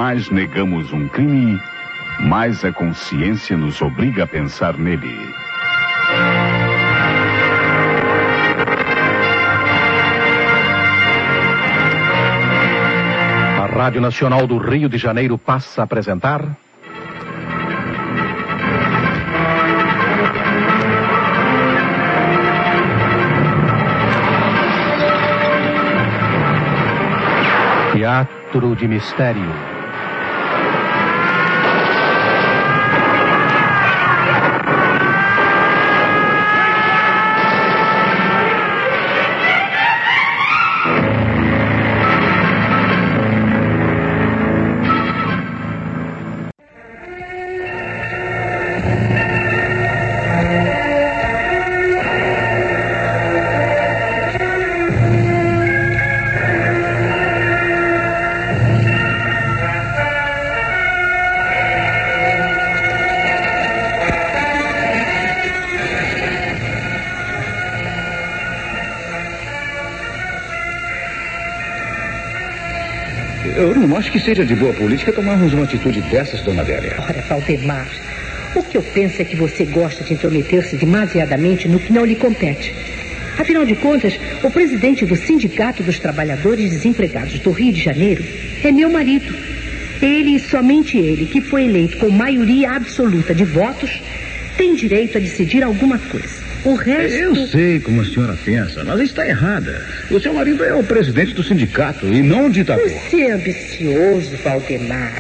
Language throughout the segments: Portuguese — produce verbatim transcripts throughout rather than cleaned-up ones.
mais negamos um crime, mais a consciência nos obriga a pensar nele. A Rádio Nacional do Rio de Janeiro passa a apresentar... Teatro de Mistério. Eu não acho que seja de boa política tomarmos uma atitude dessas, dona Adélia. Ora, Valdemar, o que eu penso é que você gosta de intrometer-se demasiadamente no que não lhe compete. Afinal de contas, o presidente do Sindicato dos Trabalhadores Desempregados do Rio de Janeiro é meu marido. Ele e somente ele, que foi eleito com maioria absoluta de votos, tem direito a decidir alguma coisa. O resto... Eu sei como a senhora pensa, mas está errada. O seu marido é o presidente do sindicato e não um ditador. Você é ambicioso, Valdemar.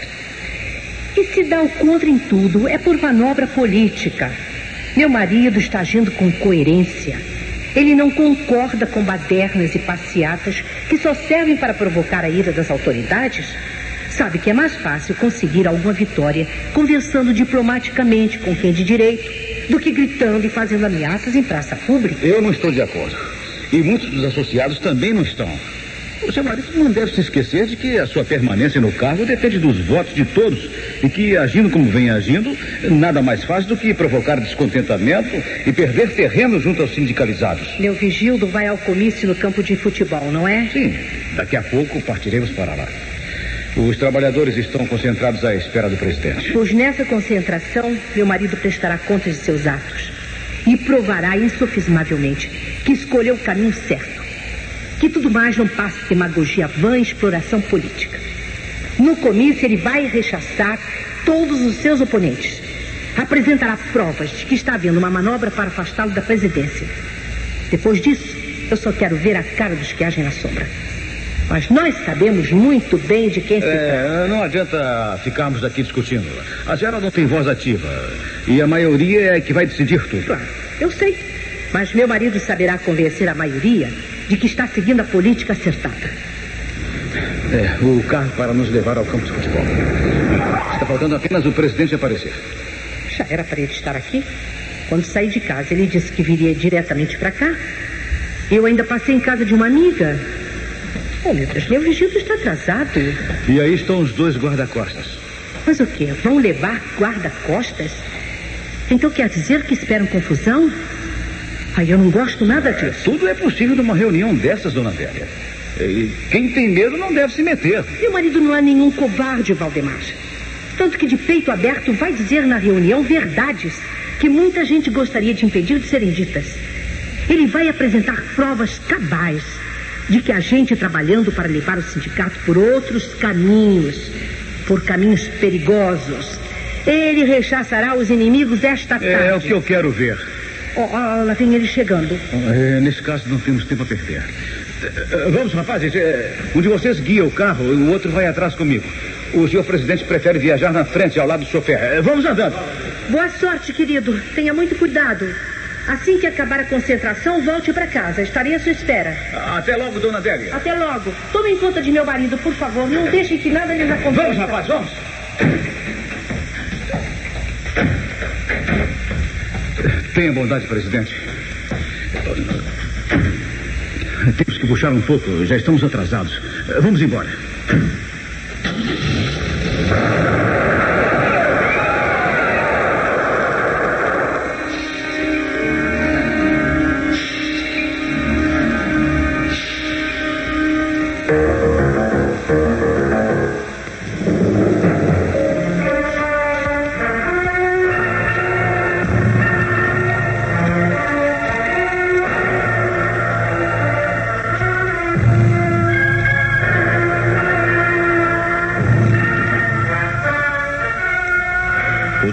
E se dá o contra em tudo, é por manobra política. Meu marido está agindo com coerência. Ele não concorda com badernas e passeatas que só servem para provocar a ira das autoridades. Sabe que é mais fácil conseguir alguma vitória conversando diplomaticamente com quem de direito do que gritando e fazendo ameaças em praça pública. Eu não estou de acordo. E muitos dos associados também não estão. O seu marido não deve se esquecer de que a sua permanência no cargo depende dos votos de todos e que, agindo como vem agindo, nada mais faz do que provocar descontentamento e perder terreno junto aos sindicalizados. Meu Vigildo vai ao comício no campo de futebol, não é? Sim. Daqui a pouco partiremos para lá. Os trabalhadores estão concentrados à espera do presidente. Pois nessa concentração, meu marido prestará contas de seus atos e provará insofismavelmente que escolheu o caminho certo. Que tudo mais não passe de demagogia vã e exploração política. No comício, ele vai rechaçar todos os seus oponentes. Apresentará provas de que está havendo uma manobra para afastá-lo da presidência. Depois disso, eu só quero ver a cara dos que agem na sombra. Mas nós sabemos muito bem de quem se trata. É, não adianta ficarmos aqui discutindo. A Gera não tem voz ativa. E a maioria é que vai decidir tudo. Claro, eu sei. Mas meu marido saberá convencer a maioria de que está seguindo a política acertada. É, o carro para nos levar ao campo de futebol. Está faltando apenas o presidente aparecer. Já era para ele estar aqui. Quando saí de casa, ele disse que viria diretamente para cá. Eu ainda passei em casa de uma amiga. Oh, meu Deus, meu Vigildo está atrasado. E aí estão os dois guarda-costas. Mas o quê? Vão levar guarda-costas? Então quer dizer que esperam confusão? Ai, eu não gosto nada disso. É, tudo é possível numa reunião dessas, dona Adélia. E quem tem medo não deve se meter. Meu marido não é nenhum covarde, Valdemar. Tanto que de peito aberto vai dizer na reunião verdades que muita gente gostaria de impedir de serem ditas. Ele vai apresentar provas cabais de que há gente trabalhando para levar o sindicato por outros caminhos, por caminhos perigosos. Ele rechaçará os inimigos esta tarde. É o que eu quero ver. Oh, oh, lá vem ele chegando. É, nesse caso, não temos tempo a perder. Vamos, rapazes. Um de vocês guia o carro e o outro vai atrás comigo. O senhor presidente prefere viajar na frente, ao lado do chofer. Vamos andando. Boa sorte, querido. Tenha muito cuidado. Assim que acabar a concentração, volte para casa. Estarei à sua espera. Até logo, dona Adélia. Até logo. Tomem conta de meu marido, por favor. Não deixem que nada lhes aconteça. Vamos, rapaz, vamos. Tenha bondade, presidente. Temos que puxar um pouco. Já estamos atrasados. Vamos embora.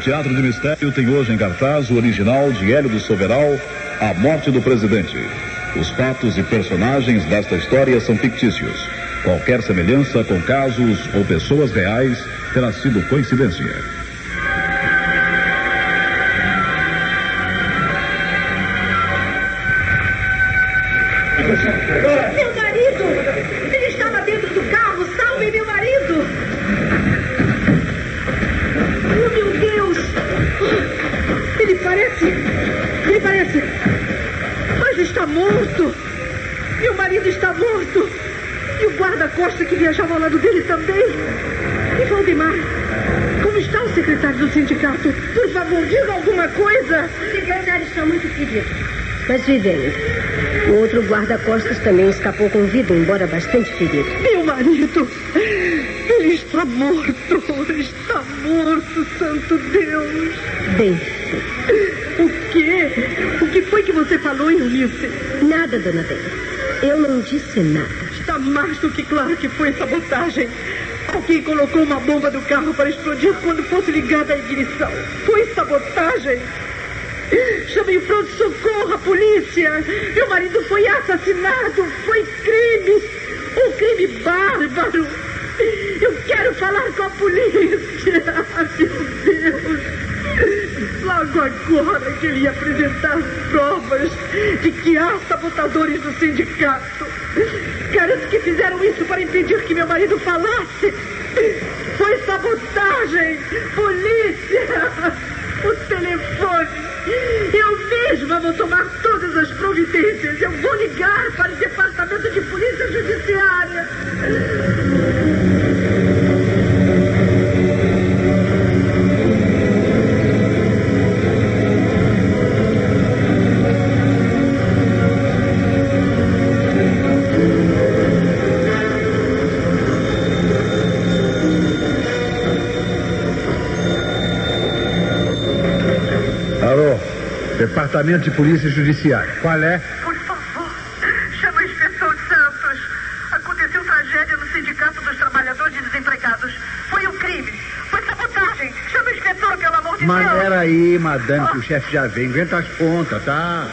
Teatro de Mistério tem hoje em cartaz o original de Hélio do Soberal, A Morte do Presidente. Os fatos e personagens desta história são fictícios. Qualquer semelhança com casos ou pessoas reais terá sido coincidência. Meu marido! Ele estava dentro do carro! Salve meu marido! Oh, meu Deus! Ele parece... Ele parece... Mas está morto! Meu marido está morto! E o guarda-costas que viajava ao lado dele também! E Valdemar? Como está o secretário do sindicato? Por favor, diga alguma coisa! O secretário está muito ferido, mas vivemos. O outro guarda-costas também escapou com vida, embora bastante ferido. Meu marido! Ele está morto! Está morto, santo Deus! Bem, O quê? O que foi que você falou, Eunice? nada, dona Bela. Eu não disse nada. Está mais do que claro que foi sabotagem. Alguém colocou uma bomba no carro para explodir quando fosse ligada a ignição. Foi sabotagem. Chamei o pronto-socorro, a polícia. Meu marido foi assassinado. Foi crime. Um crime bárbaro. Eu quero falar com a polícia. Ah, meu Deus. Logo agora que ele ia apresentar provas de que há sabotadores do sindicato. Garanto que fizeram isso para impedir que meu marido falasse. Foi sabotagem. Polícia. O telefone. Eu mesma vou tomar todas as providências. Eu vou ligar para o Departamento de Polícia Judiciária. Departamento de Polícia Judiciária. Qual é? Por favor, chama o inspetor Santos. Aconteceu tragédia no Sindicato dos Trabalhadores Desempregados. Foi um crime. Foi sabotagem. Chama o inspetor, pelo amor de Mas Deus. peraí, madame, que o chefe já vem. Aguenta as pontas, tá?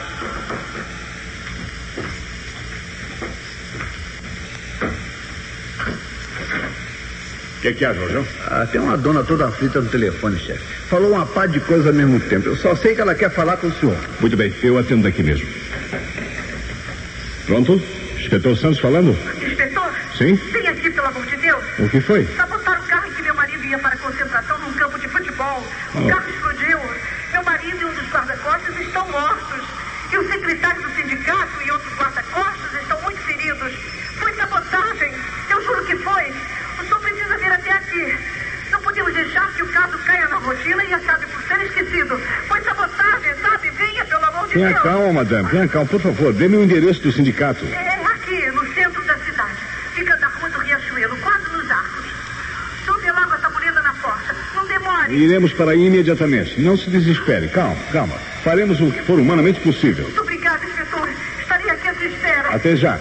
O que, que é, Jorjão? Ah, tem uma dona toda aflita no telefone, chefe. Falou uma par de coisa ao mesmo tempo. Eu só sei que ela quer falar com o senhor. Muito bem, eu atendo daqui mesmo. Pronto? Inspetor Santos falando? Inspetor? Sim? Vem aqui, pelo amor de Deus. O que foi? Sabotaram o carro em que meu marido ia para a concentração num campo de futebol. O Oh. carro explodiu. Meu marido e um dos guarda-costas estão mortos. E o secretário do sindicato e outros guarda-costas estão muito feridos. Foi sabotagem. Eu juro que foi. O senhor precisa vir até aqui. Não podemos deixar que o caso caia na rotina e acabe por ser esquecido. Foi sabotagem, sabe? Venha, pelo amor de Tenha Deus. calma, madame. Tenha calma, por favor. Dê-me o endereço do sindicato. É aqui, no centro da cidade. Fica na rua do Riachuelo, quase nos arcos. O senhor vê logo a tabureta na porta. Não demore. Iremos para aí imediatamente. Não se desespere. Calma, calma. Faremos o que for humanamente possível. Muito obrigada, inspetor. Estarei aqui à sua espera. Até já.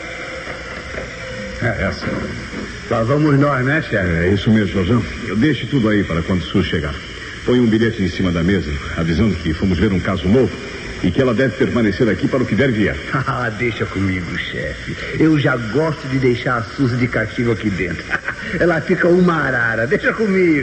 É essa. Lá vamos nós, né, chefe? É isso mesmo, Jorjão. Eu deixe tudo aí para quando o senhor chegar. Põe um bilhete em cima da mesa, avisando que fomos ver um caso novo e que ela deve permanecer aqui para o que der vier. Ah, deixa comigo, chefe. Eu já gosto de deixar a Suzy de castigo aqui dentro. Ela fica uma arara. Deixa comigo.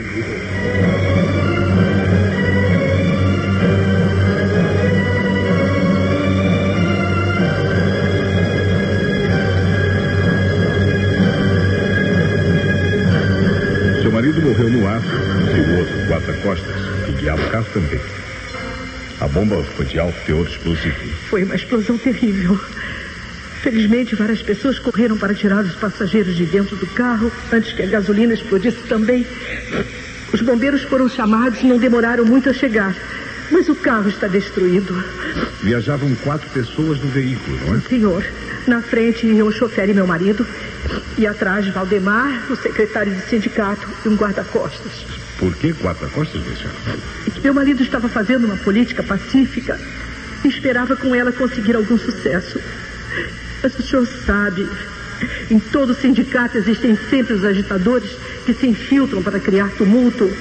Seu marido morreu no ato e o outro guarda-costas, que guiava o carro também. A bomba foi de alto teor explosivo. Foi uma explosão terrível. Felizmente, várias pessoas correram para tirar os passageiros de dentro do carro antes que a gasolina explodisse também. Os bombeiros foram chamados e não demoraram muito a chegar. Mas o carro está destruído. Viajavam quatro pessoas no veículo, não é? Senhor, na frente iam o chofer e meu marido. E atrás, Valdemar, o secretário do sindicato e um guarda-costas. Por que guarda-costas, minha senhora? Meu marido estava fazendo uma política pacífica e esperava com ela conseguir algum sucesso. Mas o senhor sabe, em todo sindicato existem sempre os agitadores que se infiltram para criar tumulto.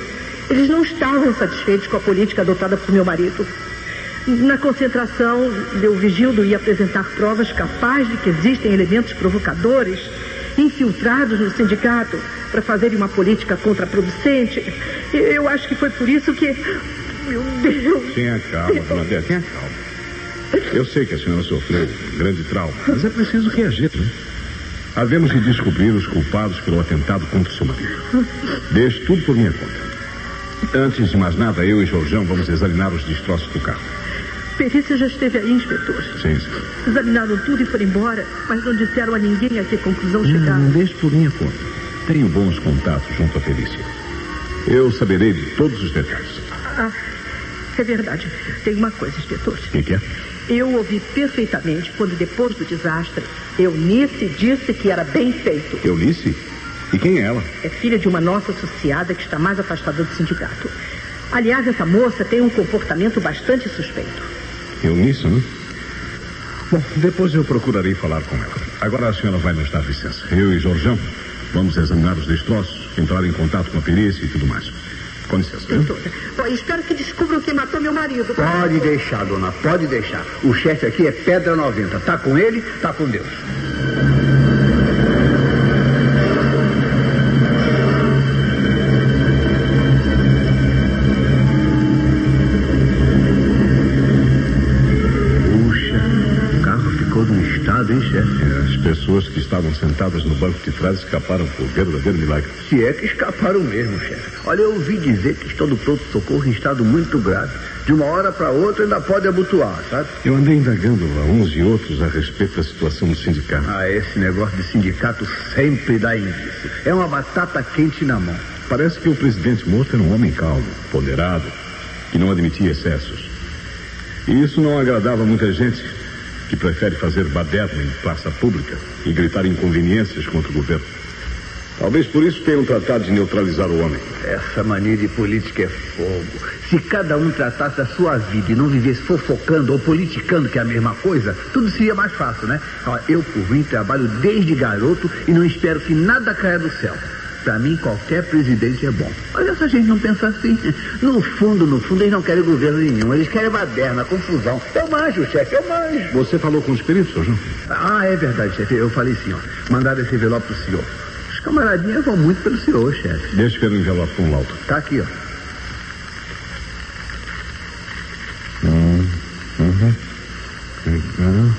Eles não estavam satisfeitos com a política adotada por meu marido. Na concentração, Leovigildo ia apresentar provas capazes de que existem elementos provocadores infiltrados no sindicato para fazerem uma política contraproducente. Eu acho que foi por isso que... Meu Deus... Tenha calma, dona Déia, tenha calma. Eu sei que a senhora sofreu um grande trauma, mas é preciso reagir, né? Havemos de descobrir os culpados pelo atentado contra o seu marido. Deixe tudo por minha conta. Antes de mais nada, eu e Jorjão vamos examinar os destroços do carro. Perícia já esteve aí, inspetor. Sim, sim. Examinaram tudo e foram embora, mas não disseram a ninguém a que conclusão chegaram. Não, deixe por minha conta. Tenho bons contatos junto à perícia. Eu saberei de todos os detalhes. Ah, é verdade. Tem uma coisa, inspetor. O que, que é? Eu ouvi perfeitamente quando, depois do desastre, Eunice disse que era bem feito. Eunice? E quem é ela? É filha de uma nossa associada que está mais afastada do sindicato. Aliás, essa moça tem um comportamento bastante suspeito. Eunice, né? Bom, depois eu procurarei falar com ela. Agora a senhora vai nos dar licença. Eu e Jorjão vamos examinar os destroços, entrar em contato com a perícia e tudo mais. Com licença. Bom, espero que descubram quem matou meu marido. Pode deixar, dona, pode deixar. O chefe aqui é Pedra noventa. Tá com ele, tá com Deus. Hein, chefe? As pessoas que estavam sentadas no banco de trás escaparam por verdadeiro milagre. Se é que escaparam mesmo, chefe. Olha, eu ouvi dizer que estão no pronto-socorro em estado muito grave. De uma hora para outra ainda pode abotoar, sabe? Eu andei indagando a uns e outros a respeito da situação do sindicato. Ah, esse negócio de sindicato sempre dá indício. É uma batata quente na mão. Parece que o presidente morto era um homem calmo, ponderado, que não admitia excessos. E isso não agradava muita gente, que prefere fazer baderna em praça pública e gritar inconveniências contra o governo. Talvez por isso tenham tratado de neutralizar o homem. Essa mania de política é fogo. Se cada um tratasse a sua vida e não vivesse fofocando ou politicando, que é a mesma coisa, tudo seria mais fácil, né? Eu, por mim, trabalho desde garoto e não espero que nada caia do céu. Pra mim, qualquer presidente é bom. Mas essa gente não pensa assim. No fundo, no fundo, eles não querem governo nenhum. Eles querem baderna, confusão. Eu manjo, chefe, eu manjo. Você falou com os peritos, Jorjão? Ah, é verdade, chefe. Eu falei sim, ó. Mandaram esse envelope pro senhor. Os camaradinhas vão muito pelo senhor, chefe. Deixa eu ver o envelope com o laudo. Tá aqui, ó. Hum, uhum. Uhum.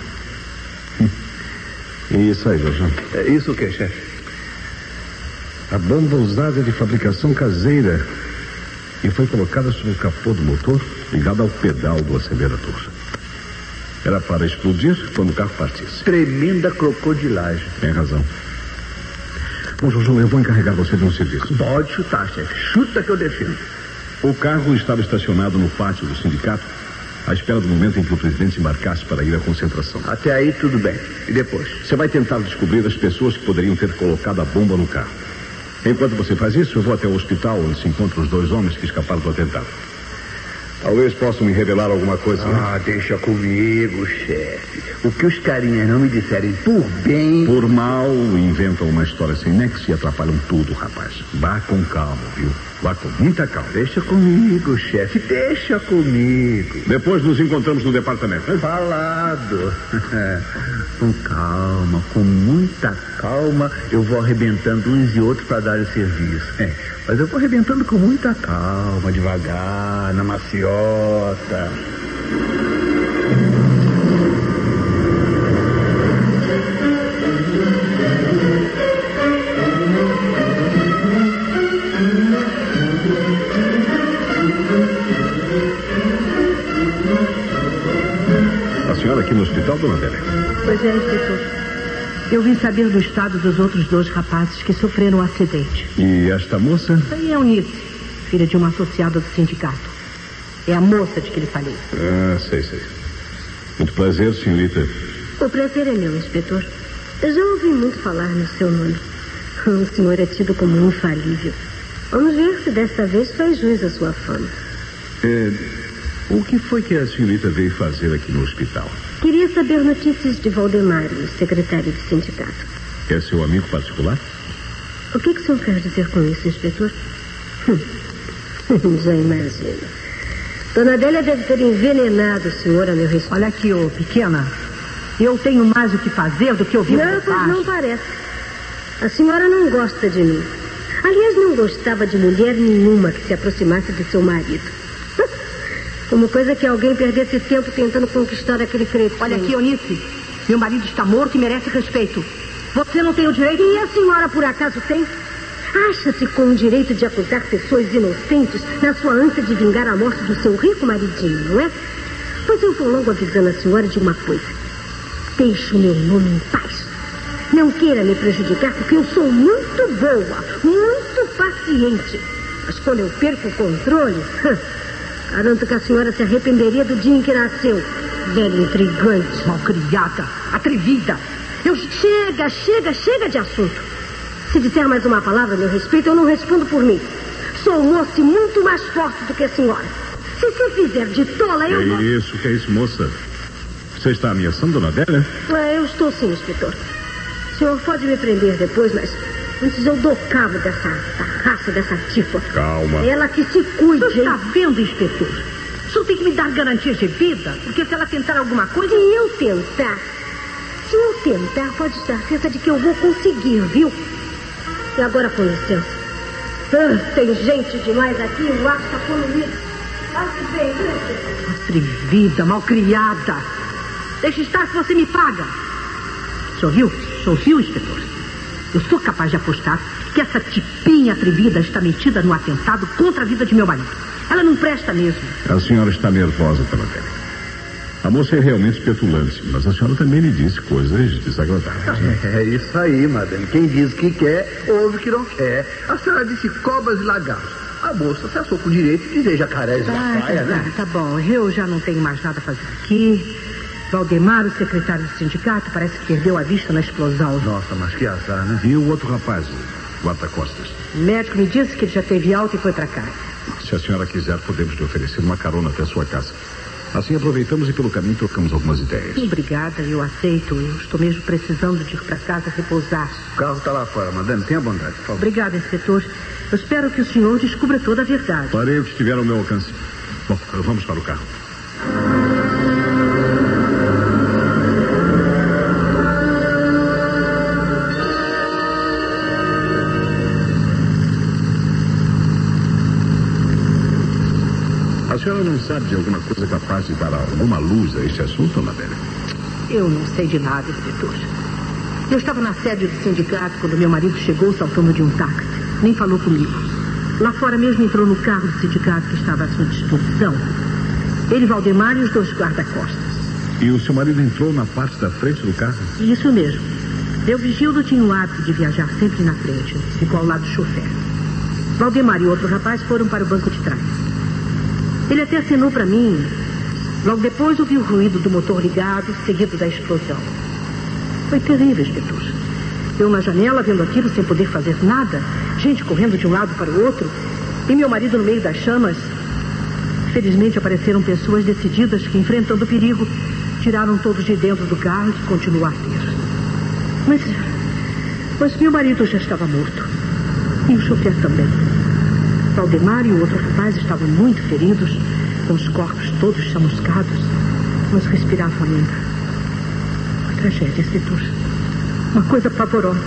Isso aí, Jorjão. É isso o que, chefe? A bomba usada de fabricação caseira e foi colocada sobre o capô do motor, ligada ao pedal do acelerador. Era para explodir quando o carro partisse. Tremenda crocodilagem. Tem razão. Bom, Jorjão, eu vou encarregar você de um serviço. Pode chutar, chefe. Chuta que eu defendo. O carro estava estacionado no pátio do sindicato, à espera do momento em que o presidente embarcasse para ir à concentração. Até aí tudo bem. E depois? Você vai tentar descobrir as pessoas que poderiam ter colocado a bomba no carro. Enquanto você faz isso, eu vou até o hospital onde se encontram os dois homens que escaparam do atentado. Talvez possam me revelar alguma coisa. Ah, né? Deixa comigo, chefe. O que os carinhas não me disserem por bem... Por mal, inventam uma história sem nexo e atrapalham tudo, rapaz. Vá com calma, viu? Vá com muita calma. Deixa comigo, chefe. Deixa comigo. Depois nos encontramos no departamento, né? Falado. Com calma, com muita calma, eu vou arrebentando uns e outros para dar o serviço. É, mas eu vou arrebentando com muita calma, devagar, na maciota. A senhora aqui no hospital, dona Déia? Pois é, inspetor. Eu vim saber do estado dos outros dois rapazes que sofreram um acidente. E esta moça? Essa aí é Eunice, filha de uma associada do sindicato. É a moça de que lhe falei. Ah, sei, sei. Muito prazer, senhorita. O prazer é meu, inspetor. Eu já ouvi muito falar no seu nome. O senhor é tido como infalível. Vamos ver se desta vez faz jus à sua fama. É, o que foi que a senhorita veio fazer aqui no hospital? Queria saber notícias de Valdemar, o secretário do sindicato. É seu amigo particular? O que, que o senhor quer dizer com isso, inspetor? Hum. Já imagino. Dona Adélia deve ter envenenado o senhor a meu respeito. Olha aqui, ô pequena. Eu tenho mais o que fazer do que ouvir Não, pois não parece. A senhora não gosta de mim. Aliás, não gostava de mulher nenhuma que se aproximasse do seu marido. Como coisa que alguém perdesse tempo tentando conquistar aquele cretino. Olha aqui, Eunice. Meu marido está morto e merece respeito. Você não tem o direito... E a senhora, por acaso, tem? Acha-se com o direito de acusar pessoas inocentes na sua ânsia de vingar a morte do seu rico maridinho, não é? Pois eu vou logo avisando a senhora de uma coisa. Deixe o meu nome em paz. Não queira me prejudicar, porque eu sou muito boa, muito paciente. Mas quando eu perco o controle, garanto que a senhora se arrependeria do dia em que nasceu. Velha intrigante. Malcriada, atrevida. Eu... Chega, chega, chega de assunto. Se disser mais uma palavra a meu respeito, eu não respondo por mim. Sou moça e muito mais forte do que a senhora. Se se fizer de tola, eu... Que vou... isso, que isso, moça? Você está ameaçando Dona Adélia? É, eu estou sim, inspetor. O senhor pode me prender depois, mas antes eu dou cabo dessa, dessa raça, dessa tifa. Calma. Ela que se cuide. Você está vendo, inspetor? O senhor tem que me dar garantias de vida, porque se ela tentar alguma coisa... Se eu tentar, se eu tentar, pode estar certa de que eu vou conseguir, viu? E agora, com licença. Ah, tem gente demais aqui, o ar está poluído. Passe bem, viu? Atrevida, malcriada. Deixa estar que você me paga. O senhor viu? O senhor viu, inspetor? Eu sou capaz de apostar que essa tipinha atrevida está metida no atentado contra a vida de meu marido. Ela não presta mesmo. A senhora está nervosa, Dona Adélia. A moça é realmente petulante, mas a senhora também lhe disse coisas desagradáveis, né? É isso aí, madame. Quem diz que quer, ouve que não quer. A senhora disse cobras e lagartos. A moça se achou com o direito de dizer jacarés Tá, na praia, tá, né? tá bom. Eu já não tenho mais nada a fazer aqui. Valdemar, o secretário do sindicato, parece que perdeu a vista na explosão. Nossa, mas que azar, né? E o outro rapaz, o guarda-costas? O médico me disse que ele já teve alta e foi pra casa. Se a senhora quiser, podemos lhe oferecer uma carona até a sua casa. Assim aproveitamos e pelo caminho trocamos algumas ideias. Obrigada, eu aceito. Eu estou mesmo precisando de ir pra casa repousar. O carro está lá fora, madame. Tenha bondade, por favor. Obrigada, inspetor. Eu espero que o senhor descubra toda a verdade. Farei o que estiver ao meu alcance. Bom, vamos para o carro. A senhora não sabe de alguma coisa capaz de dar alguma luz a este assunto, Dona Adélia? Eu não sei de nada, inspetor. Eu estava na sede do sindicato quando meu marido chegou saltando de um táxi. Nem falou comigo. Lá fora mesmo entrou no carro do sindicato que estava à sua disposição. Ele, Valdemar e os dois guarda-costas. E o seu marido entrou na parte da frente do carro? Isso mesmo. Eu, Vigildo, tinha o hábito de viajar sempre na frente. Ficou ao lado do chofer. Valdemar e outro rapaz foram para o banco de trás. Ele até acenou para mim. Logo depois ouvi o ruído do motor ligado, seguido da explosão. Foi terrível, inspetor. Eu na janela, vendo aquilo sem poder fazer nada, gente correndo de um lado para o outro, e meu marido no meio das chamas. Felizmente apareceram pessoas decididas que, enfrentando o perigo, tiraram todos de dentro do carro e continuou a arder. Mas, mas meu marido já estava morto. E o chofer também. Valdemar e o outro rapaz estavam muito feridos, com os corpos todos chamuscados, mas respiravam ainda. Uma tragédia, inspetor. Uma coisa pavorosa.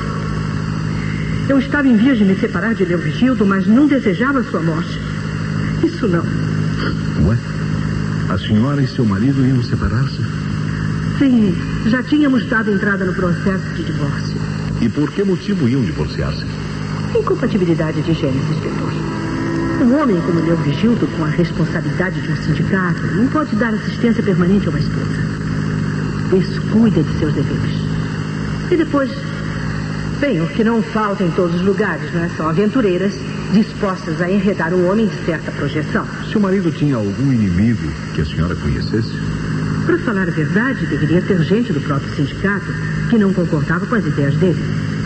Eu estava em vias de me separar de Leovigildo, mas não desejava sua morte. Isso não. Ué? A senhora e seu marido iam separar-se? Sim, já tínhamos dado entrada no processo de divórcio. E por que motivo iam divorciar-se? Incompatibilidade de gêneros, inspetor. Um homem como Leovigildo, com a responsabilidade de um sindicato, não pode dar assistência permanente a uma esposa. Descuida de seus deveres. E depois, bem, o que não falta em todos os lugares, não é? São aventureiras dispostas a enredar um homem de certa projeção. Seu marido tinha algum inimigo que a senhora conhecesse? Para falar a verdade, deveria ser gente do próprio sindicato que não concordava com as ideias dele.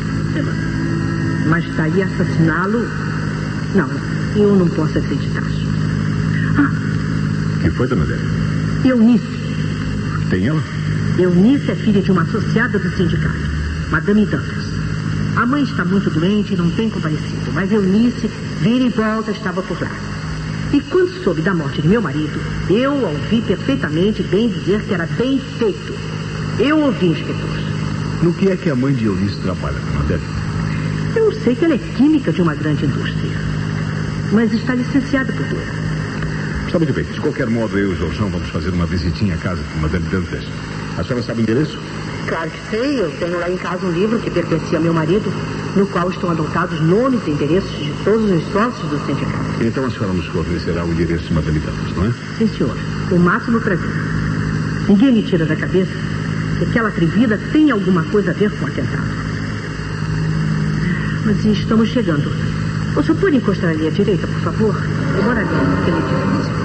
Mas daí assassiná-lo... Não, eu não posso acreditar. Ah, Que foi, Dona Adélia? Eunice. Tem ela? Eunice é filha de uma associada do sindicato, Madame Dantas. A mãe está muito doente e não tem comparecido, mas Eunice, vira e volta, estava por lá. E quando soube da morte de meu marido, eu ouvi perfeitamente bem dizer que era bem feito. Eu ouvi, inspetor. No que é que a mãe de Eunice trabalha, Adele? Eu sei que ela é química de uma grande indústria, mas está licenciada por Deus. Está muito bem. De qualquer modo, eu e o Jorjão vamos fazer uma visitinha à casa de Madame Dantas. A senhora sabe o endereço? Claro que sei. Eu tenho lá em casa um livro que pertencia a meu marido, no qual estão anotados nomes e endereços de todos os sócios do sindicato. Então a senhora nos fornecerá o endereço de Madame Dantas, não é? Sim, senhor. O máximo prazer. Ninguém me tira da cabeça que aquela atrevida tem alguma coisa a ver com o atentado. Mas estamos chegando. O senhor pode encostar ali à direita, por favor? Demora bem naquele edifício.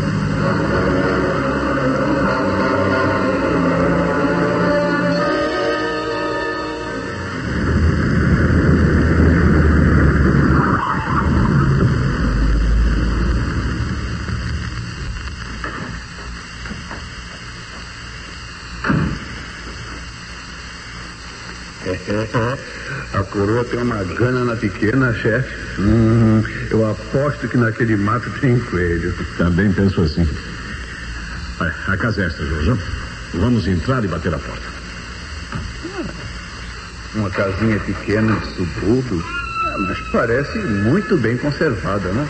A coroa tem uma gana na pequena, chefe. Hum, eu aposto que naquele mato tem coelho. Também penso assim. Olha, a casa é esta, Jorjão. Vamos entrar e bater a porta. Uma casinha pequena de subúrbio, mas parece muito bem conservada, né?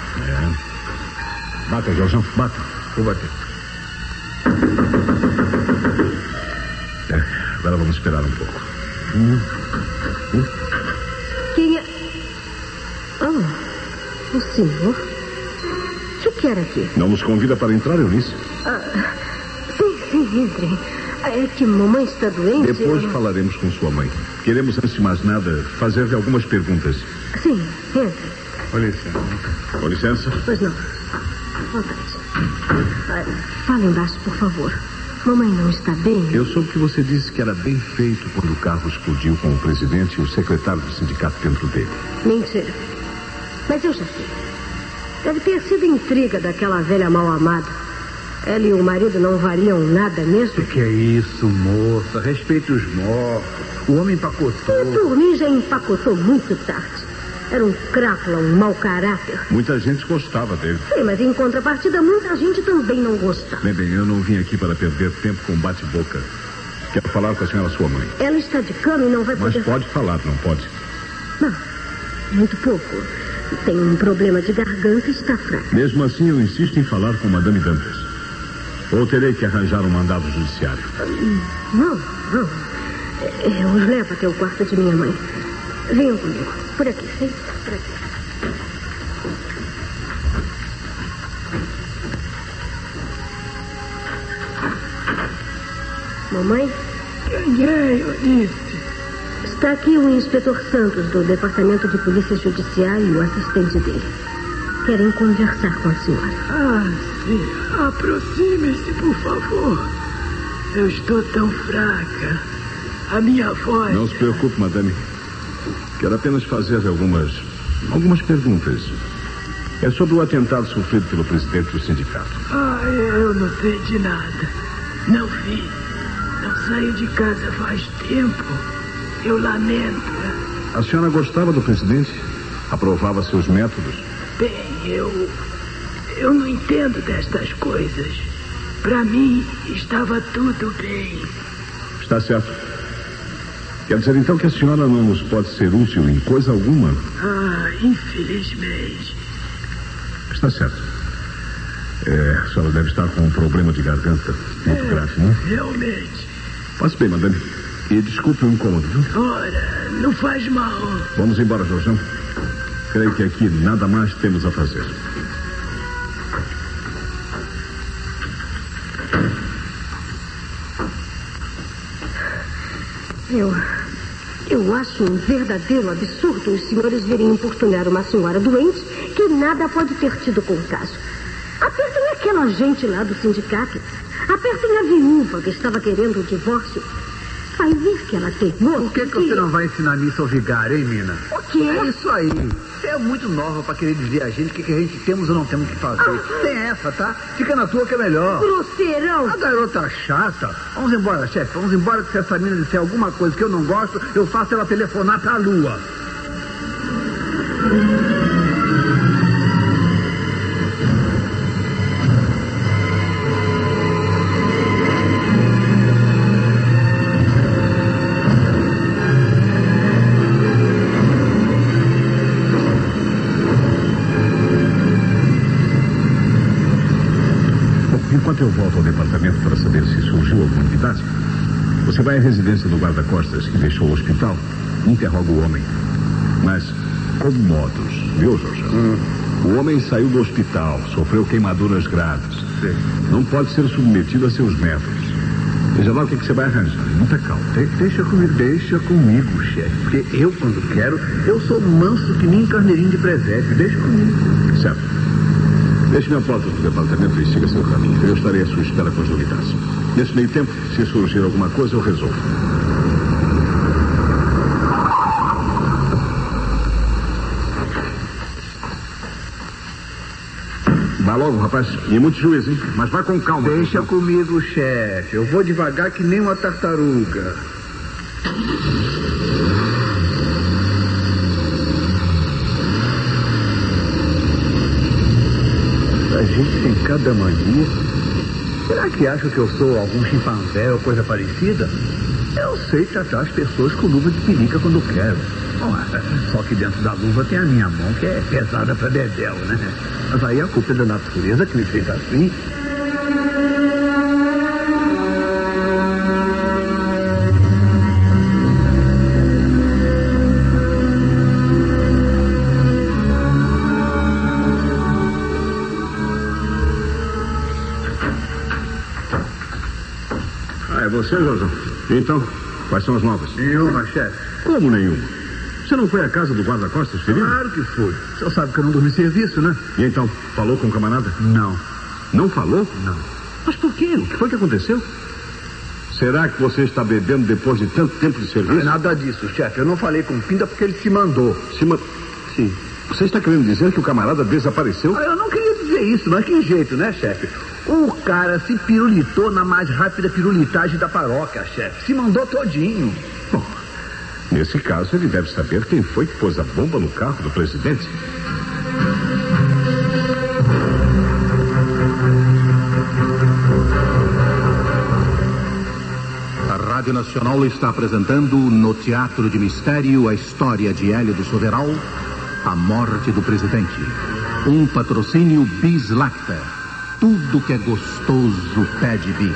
É. Bata, Jorjão, bata. Vou bater. É, agora vamos esperar um pouco. Hum. Hum. Quem é? Oh, o senhor? O que quer aqui? Não nos convida para entrar, Eunice? Ah, sim, sim, entrem. É que mamãe está doente. Depois eu... falaremos com sua mãe. Queremos, antes de mais nada, fazer-lhe algumas perguntas. Sim, entre. Com licença. Com licença? Pois não. Vontade. Ah, fale embaixo, por favor. Mamãe não está bem? Eu soube que você disse que era bem feito quando o carro explodiu com o presidente e o secretário do sindicato dentro dele. Mentira. Mas eu já sei. Deve ter sido intriga daquela velha mal-amada. Ela e o marido não variam nada mesmo? O que é isso, moça? Respeite os mortos. O homem empacotou. E por mim já empacotou muito tarde. Era um crápula, um mau caráter. Muita gente gostava dele. Sim, mas em contrapartida, muita gente também não gostava. Bem, bem, eu não vim aqui para perder tempo com bate-boca. Quero falar com a senhora, sua mãe. Ela está de cama e não vai Mas poder... pode falar, não pode? Não, muito pouco. Tem um problema de garganta e está fraca. Mesmo assim, eu insisto em falar com Madame Dantas. Ou terei que arranjar um mandado judiciário? Não, não. Eu os levo até o quarto de minha mãe. Venham comigo. Por aqui, sim? Por aqui. Mamãe? Quem é, Eunice? Está aqui o inspetor Santos, do Departamento de Polícia Judiciária, e o assistente dele. Querem conversar com a senhora. Ah, sim. Aproxime-se, por favor. Eu estou tão fraca. A minha voz... Não se preocupe, madame. Quero apenas fazer algumas... algumas perguntas. É sobre o atentado sofrido pelo presidente do sindicato. Ah, eu não sei de nada. Não vi. Não saio de casa faz tempo. Eu lamento. A senhora gostava do presidente? Aprovava seus métodos? Bem, eu... eu não entendo destas coisas. Para mim, estava tudo bem. Está certo. Quer dizer, então, que a senhora não nos pode ser útil em coisa alguma? Ah, infelizmente. Está certo. É, a senhora deve estar com um problema de garganta muito é, grave, não? Realmente. Passe bem, madame. E desculpe o incômodo, viu? Ora, não faz mal. Vamos embora, Jorjão. Creio que aqui nada mais temos a fazer. Eu... Eu acho um verdadeiro absurdo os senhores virem importunar uma senhora doente que nada pode ter tido com o caso. Apertem aquela gente lá do sindicato. Apertem a viúva que estava querendo o divórcio. Vai ver que ela teimou. Por que, que você não vai ensinar nisso ao vigário, hein, Mina? O quê? É isso aí. Você é muito nova pra querer dizer a gente o que, que a gente temos ou não temos que fazer. Ah. Tem essa, tá? Fica na tua que é melhor. Grosseirão. A garota chata. Vamos embora, chefe. Vamos embora, que se essa mina disser alguma coisa que eu não gosto, eu faço ela telefonar pra lua. eu volto ao departamento para saber se surgiu alguma novidade, você vai à residência do guarda-costas que deixou o hospital e interroga o homem. Mas com modos, viu, Jorge? Hum. O homem saiu do hospital, sofreu queimaduras graves. Sim. Não pode ser submetido a seus métodos. Veja lá o que, que você vai arranjar. Muita calma. De, deixa comigo, deixa comigo, chefe. Porque eu, quando quero, eu sou manso que nem carneirinho de presépio. Deixa comigo. Certo. Deixe-me a porta do departamento e siga seu caminho. Eu estarei à sua espera com as novidades. Nesse meio tempo, se surgir alguma coisa, eu resolvo. Vá logo, rapaz. E muito juízo, hein? Mas vai com calma. Deixa então comigo, chefe. Eu vou devagar que nem uma tartaruga. A gente tem cada mania. Será que acha que eu sou algum chimpanzé ou coisa parecida? Eu sei tratar as pessoas com luva de pelica quando quero. Bom, só que dentro da luva tem a minha mão, que é pesada pra dedéu, né? Mas aí a culpa é da natureza que me fez assim. Ah, é você, Josão? Então, quais são as novas? Nenhuma, chefe. Como nenhuma? Você não foi à casa do guarda-costas, ferido? Claro que foi. O senhor sabe que eu não dormi serviço, né? E então, falou com o camarada? Não. Não falou? Não. Mas por quê? O que foi que aconteceu? Será que você está bebendo depois de tanto tempo de serviço? Não é nada disso, chefe. Eu não falei com o Pinda porque ele se mandou. Se ma... Sim. Você está querendo dizer que o camarada desapareceu? Ah, eu não queria dizer isso, mas que jeito, né, chefe? O cara se pirulitou na mais rápida pirulitagem da paróquia, chefe. Se mandou todinho. Bom, nesse caso, ele deve saber quem foi que pôs a bomba no carro do presidente. A Rádio Nacional está apresentando no Teatro de Mistério a história de Hélio do Soderal, a morte do presidente. Um patrocínio Bis Lacta. Tudo que é gostoso pede bis.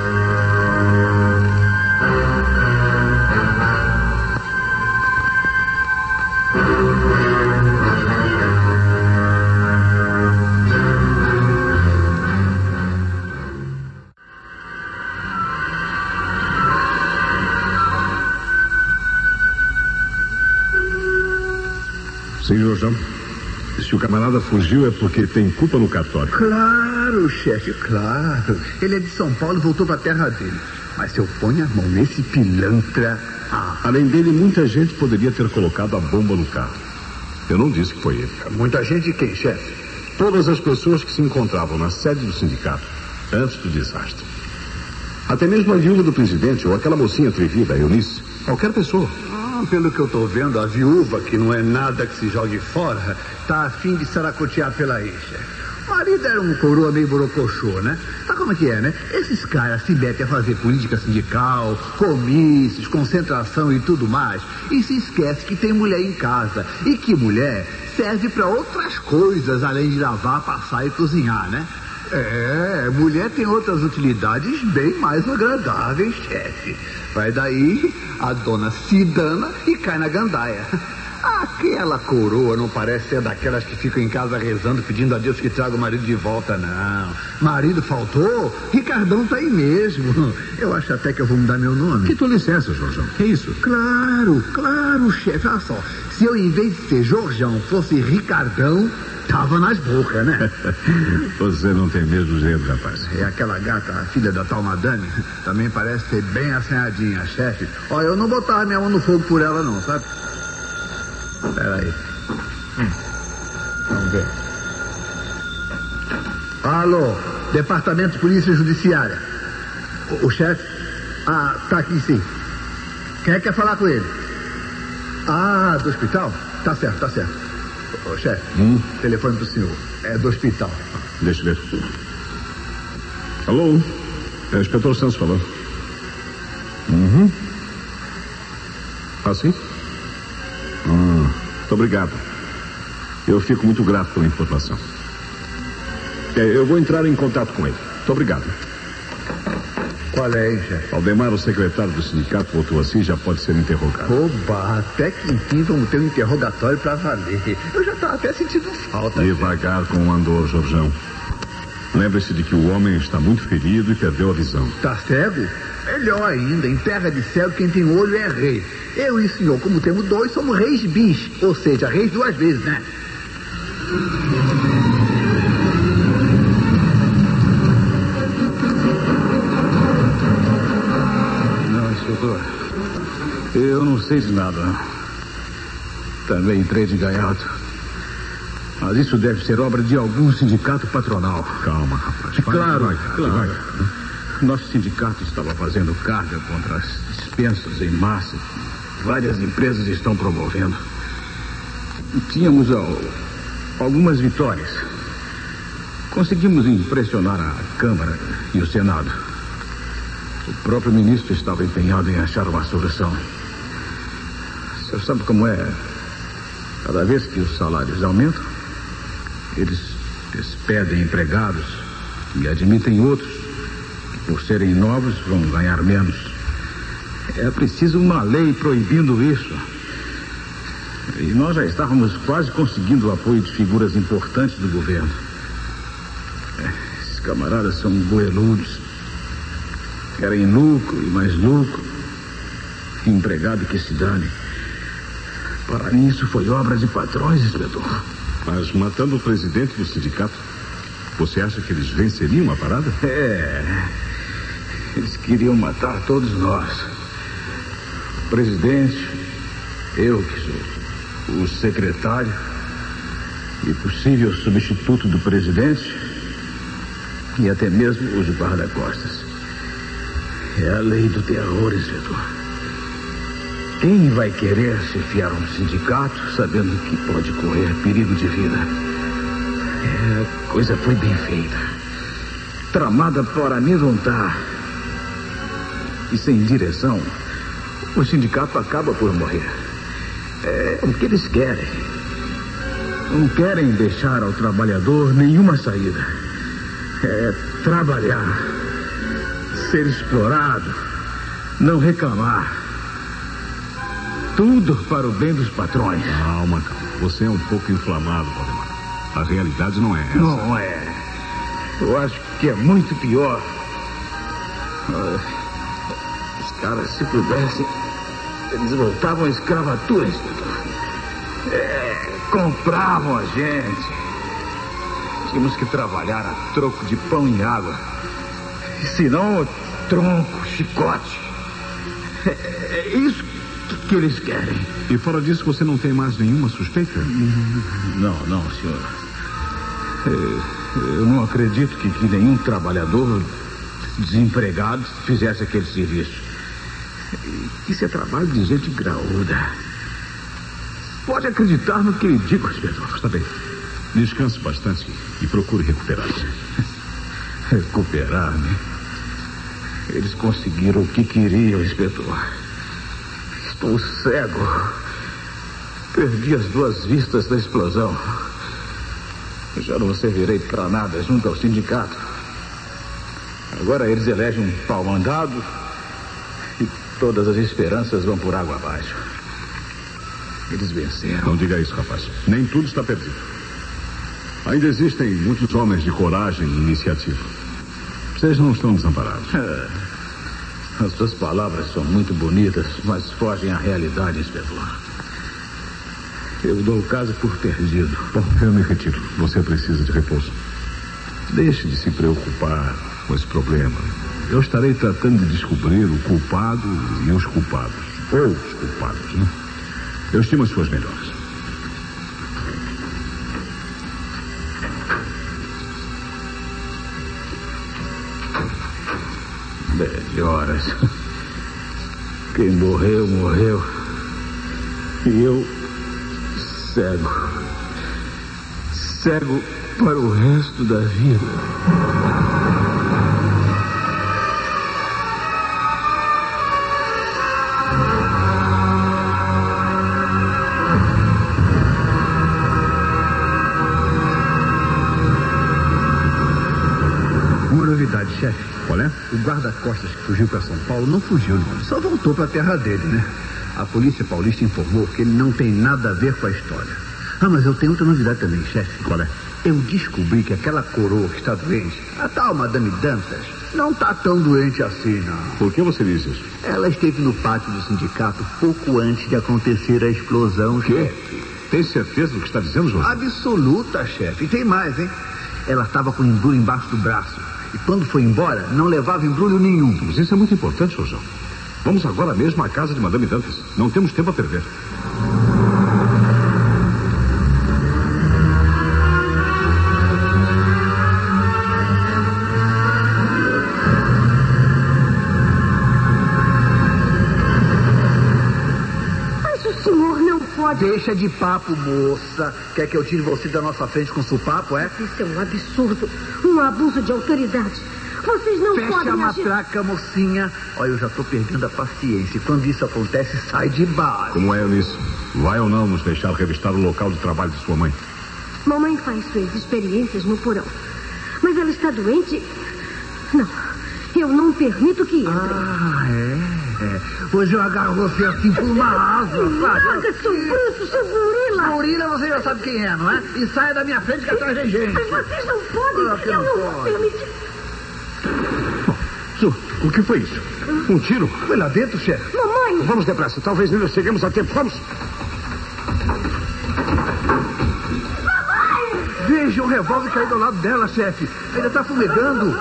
Sim, Jorjão. Se o camarada fugiu é porque tem culpa no cartório. Claro, chefe, claro. Ele é de São Paulo e voltou para a terra dele. Mas se eu ponho a mão nesse pilantra... Ah. Além dele, muita gente poderia ter colocado a bomba no carro. Eu não disse que foi ele. Muita gente quem, chefe? Todas as pessoas que se encontravam na sede do sindicato antes do desastre. Até mesmo a viúva do presidente ou aquela mocinha atrevida, a Eunice. Qualquer pessoa. Pelo que eu tô vendo, a viúva, que não é nada que se jogue fora, tá a fim de saracotear pela eixa. O marido era um coroa meio borocochô, né? Sabe como é que é, né? Esses caras se metem a fazer política sindical, comícios, concentração e tudo mais, e se esquece que tem mulher em casa, e que mulher serve para outras coisas, além de lavar, passar e cozinhar, né? É, mulher tem outras utilidades bem mais agradáveis, chefe. Vai daí, a dona se dana e cai na gandaia. Aquela coroa não parece ser daquelas que ficam em casa rezando, pedindo a Deus que traga o marido de volta, não. Marido faltou? Ricardão tá aí mesmo. Eu acho até que eu vou mudar meu nome. Que tua licença, Jorjão? Que isso? Claro, claro, chefe. Olha só, se eu em vez de ser Jorjão fosse Ricardão, tava nas bocas, né? Você não tem mesmo jeito, rapaz. É aquela gata, a filha da tal Madame, também parece ser bem assanhadinha, chefe. Olha, eu não botava minha mão no fogo por ela, não, sabe? Espera aí. Hum. Vamos ver. Alô, Departamento de Polícia Judiciária. O, o chefe? Ah, tá aqui sim. Quem é que quer falar com ele? Ah, do hospital? Tá certo, tá certo. Ô, chefe, hum? Telefone pro senhor. É do hospital. Deixa eu ver. Alô? É o inspetor Santos falando. Uhum. Ah, sim? Hum, muito obrigado. Eu fico muito grato pela informação. É, eu vou entrar em contato com ele. Muito obrigado. Qual é, hein, chefe? Aldemar, o secretário do sindicato, voltou assim, já pode ser interrogado. Oba, até que enfim vamos ter um interrogatório pra valer. Eu já tava até sentindo falta. Devagar com o andor, Jorjão. Lembre-se de que o homem está muito ferido e perdeu a visão. Tá cego? Melhor ainda, em terra de cego quem tem olho é rei. Eu e o senhor, como temos dois, somos reis bis, ou seja, reis duas vezes, né? Não, inspetor, eu não sei de nada. Também entrei de gaiato. Mas isso deve ser obra de algum sindicato patronal. Calma, rapaz. Claro, vai, claro. vai. Nosso sindicato estava fazendo carga contra as dispensas em massa. Várias empresas estão promovendo. Tínhamos ó, algumas vitórias. Conseguimos impressionar a Câmara e o Senado. O próprio ministro estava empenhado em achar uma solução. O senhor sabe como é? Cada vez que os salários aumentam, eles despedem empregados e admitem outros que, por serem novos, vão ganhar menos. É preciso uma lei proibindo isso. E nós já estávamos quase conseguindo o apoio de figuras importantes do governo. Esses camaradas são goeludos. Querem lucro e mais lucro. Empregado que se dane. Para mim, isso foi obra de patrões, inspetor. Mas matando o presidente do sindicato, você acha que eles venceriam a parada? É. Eles queriam matar todos nós. O presidente, eu que sou o secretário e possível substituto do presidente e até mesmo os guarda-costas. É a lei do terror, inspetor. Quem vai querer chefiar um sindicato sabendo que pode correr perigo de vida? É, a coisa foi bem feita. Tramada para amedrontar. E sem direção, o sindicato acaba por morrer. É o que eles querem. Não querem deixar ao trabalhador nenhuma saída. É trabalhar, ser explorado, não reclamar. Tudo para o bem dos patrões. Calma, calma. Você é um pouco inflamado, Valdemar. A realidade não é essa. Não é. Eu acho que é muito pior. Os caras, se pudessem, eles voltavam à escravatura, inspetor. É, compravam a gente. Tínhamos que trabalhar a troco de pão e água. Se não, tronco, chicote. É, é isso que eles querem. E fora disso, você não tem mais nenhuma suspeita? Não, não, senhor. Eu não acredito que, que nenhum trabalhador desempregado fizesse aquele serviço. Isso é trabalho de gente graúda. Pode acreditar no que eu digo, inspetor. Está bem. Descanse bastante e procure recuperar-se. Recuperar-me? Eles conseguiram o que queriam, inspetor. Estou cego. Perdi as duas vistas da explosão. Já não servirei para nada junto ao sindicato. Agora eles elegem um pau mandado e todas as esperanças vão por água abaixo. Eles venceram. Não diga isso, rapaz. Nem tudo está perdido. Ainda existem muitos homens de coragem e iniciativa. Vocês não estão desamparados. É. As suas palavras são muito bonitas, mas fogem à realidade, inspetor. Eu dou o caso por perdido. Bom, eu me retiro. Você precisa de repouso. Deixe de se preocupar com esse problema. Eu estarei tratando de descobrir o culpado e os culpados. Ou os culpados, né? Eu estimo as suas melhoras. Melhoras. Quem morreu, morreu. E eu, cego. Cego para o resto da vida. Uma novidade chefe. Qual é? O guarda-costas que fugiu para São Paulo não fugiu, não. Só voltou para a terra dele, né? A polícia paulista informou que ele não tem nada a ver com a história. Ah, mas eu tenho outra novidade também, chefe. Qual é? Eu descobri que aquela coroa que está doente, a tal Madame Dantas, não está tão doente assim, não. Por que você diz isso? Ela esteve no pátio do sindicato pouco antes de acontecer a explosão, chefe. Tem certeza do que está dizendo, José? Absoluta, chefe. E tem mais, hein? Ela estava com embrulho embaixo do braço. E quando foi embora, não levava embrulho nenhum. Mas isso é muito importante, José. Vamos agora mesmo à casa de Madame Dantas. Não temos tempo a perder. Deixa de papo, moça. Quer que eu tire você da nossa frente com supapo, é? Isso é um absurdo. Um abuso de autoridade. Vocês não Fecha podem a agir... matraca, mocinha. Olha, eu já tô perdendo a paciência. E quando isso acontece, sai de baixo. Como é, Eunice? Vai ou não nos deixar revistar o local de trabalho de sua mãe? Mamãe faz suas experiências no porão. Mas ela está doente? Não. Eu não permito que entre. Ah, é? É. Hoje eu agarro você assim por uma asa, sabe? Larga, seu bruto, seu gorila! Gorila, você já sabe quem é, não é? E saia da minha frente que atrás tem gente. Mas vocês não podem. Ah, eu não não pode. vou permitir. Senhor, o que foi isso? Um tiro? Foi lá dentro, chefe? Mamãe! Vamos depressa, talvez ainda cheguemos a tempo. Vamos! Veja o revólver cair do lado dela, chefe. Ainda está fumegando.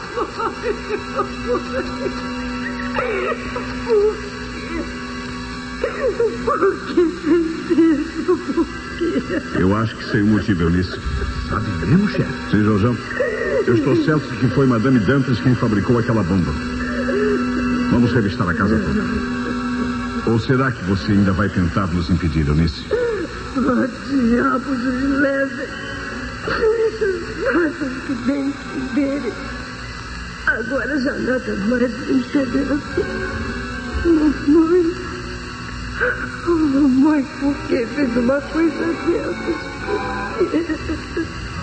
Por que fez isso? Por quê? Eu acho que sei o motivo, Eunice. Sabe mesmo, chefe? Sim, José. Eu estou certo de que foi Madame Dantas quem fabricou aquela bomba. Vamos revistar a casa toda. Ou será que você ainda vai tentar nos impedir, Eunice? Oh, diabos os levem. Façam o que bem quiserem. Agora já nada mais me esperança. Mamãe. Oh, mamãe, por que fez uma coisa dessas? Por quê?